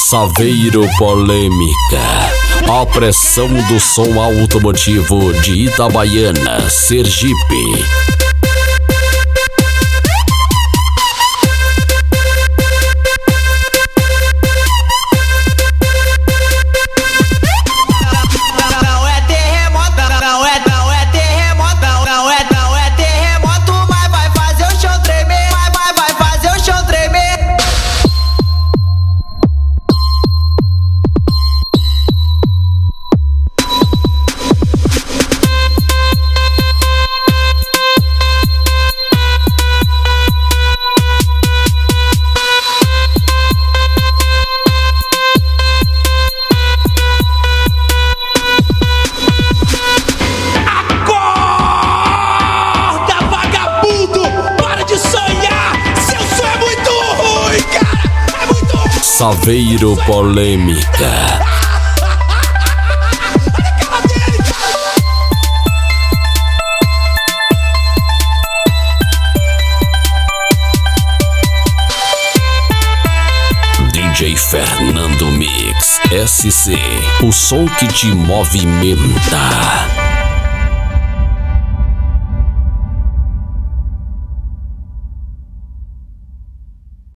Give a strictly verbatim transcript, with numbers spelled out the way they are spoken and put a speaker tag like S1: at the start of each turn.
S1: Saveiro Polêmica. A pressão do som automotivo de Itabaiana, Sergipe. Saveiro Polêmica. D J Fernando Mix S C, o som que te movimenta.